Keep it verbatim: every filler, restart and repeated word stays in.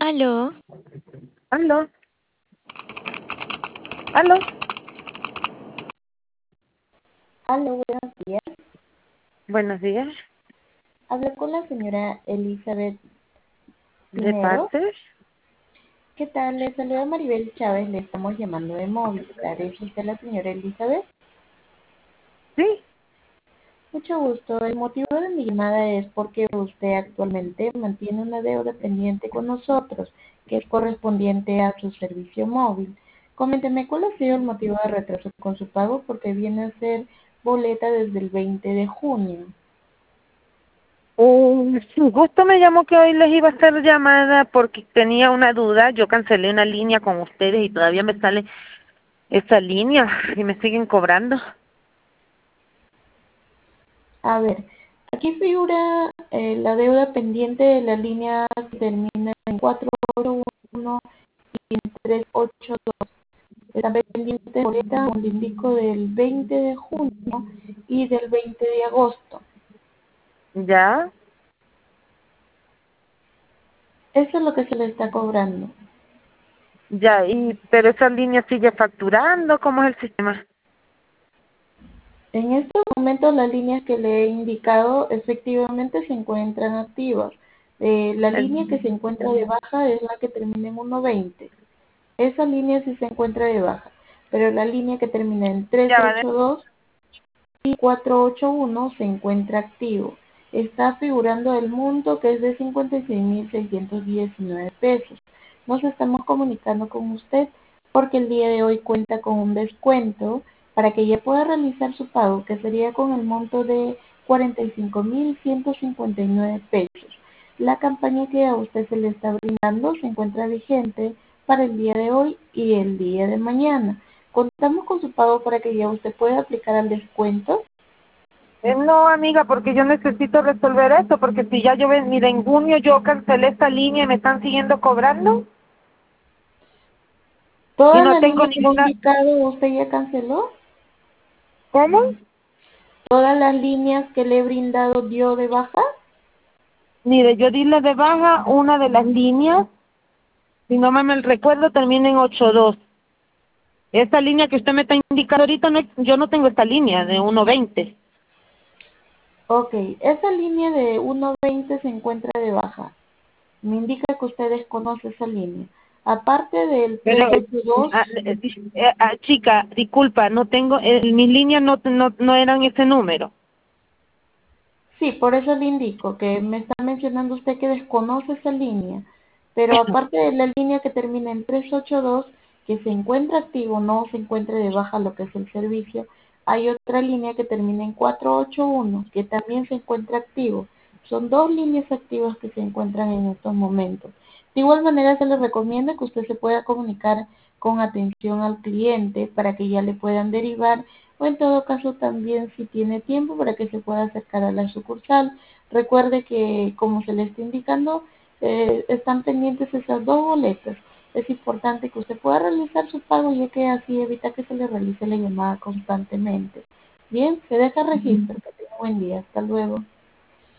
Aló. Aló. Aló. Aló, buenos días. Buenos días. Hablo con la señora Elizabeth ¿De Pinero. parte? ¿Qué tal? Le saluda Maribel Chávez, le estamos llamando de Movistar. ¿Es usted la señora Elizabeth? Sí. Mucho gusto. El motivo de mi llamada es porque usted actualmente mantiene una deuda pendiente con nosotros, que es correspondiente a su servicio móvil. Coménteme cuál ha sido el motivo de retraso con su pago, porque viene a ser boleta desde el veinte de junio. Um, justo me llamó que hoy les iba a hacer llamada porque tenía una duda. Yo cancelé una línea con ustedes y todavía me sale esa línea y me siguen cobrando. A ver, aquí figura eh, la deuda pendiente de la línea que termina en cuatro ocho uno y en tres ocho dos. Está pendiente de boleta, un indico del veinte de junio y del veinte de agosto. ¿Ya? Eso es lo que se le está cobrando. Ya, y pero esa línea sigue facturando. ¿Cómo es el sistema? En estos momentos las líneas que le he indicado efectivamente se encuentran activas. Eh, la línea que se encuentra de baja es la que termina en uno veinte. Esa línea sí se encuentra de baja, pero la línea que termina en Ya va de... trescientos ochenta y dos y cuatrocientos ochenta y uno se encuentra activo. Está figurando el monto que es de cincuenta y seis mil seiscientos diecinueve pesos. Nos estamos comunicando con usted porque el día de hoy cuenta con un descuento para que ya pueda realizar su pago, que sería con el monto de cuarenta y cinco mil ciento cincuenta y nueve pesos. La campaña que a usted se le está brindando se encuentra vigente para el día de hoy y el día de mañana. Contamos con su pago para que ya usted pueda aplicar al descuento. Eh, no, amiga, porque yo necesito resolver esto, porque si ya yo, ven, mira, en junio yo cancelé esta línea y me están siguiendo cobrando y Toda no la tengo línea que le he ninguna... indicado, ¿usted ya canceló? ¿Cómo? ¿Todas las líneas que le he brindado dio de baja? Mire, yo dile de baja una de las líneas, si no me, me recuerdo, termina en ocho dos. Esta línea que usted me está indicando ahorita, no, yo no tengo esta línea de uno veinte. Ok, esa línea de uno veinte se encuentra de baja. Me indica que usted desconoce esa línea. Aparte del Pero, trescientos ochenta y dos. ah, eh, eh, ah, chica, disculpa, no tengo, eh, mis líneas no, no, no eran ese número. Sí, por eso le indico que me está mencionando usted que desconoce esa línea, pero aparte de la línea que termina en trescientos ochenta y dos, que se encuentra activo, no se encuentra de baja lo que es el servicio, hay otra línea que termina en cuatrocientos ochenta y uno, que también se encuentra activo. Son dos líneas activas que se encuentran en estos momentos. De igual manera, se le recomienda que usted se pueda comunicar con atención al cliente para que ya le puedan derivar, o en todo caso también si tiene tiempo para que se pueda acercar a la sucursal. Recuerde que, como se le está indicando, eh, están pendientes esas dos boletas. Es importante que usted pueda realizar su pago, ya que así evita que se le realice la llamada constantemente. Bien, se deja registro. Que tenga buen día. Hasta luego.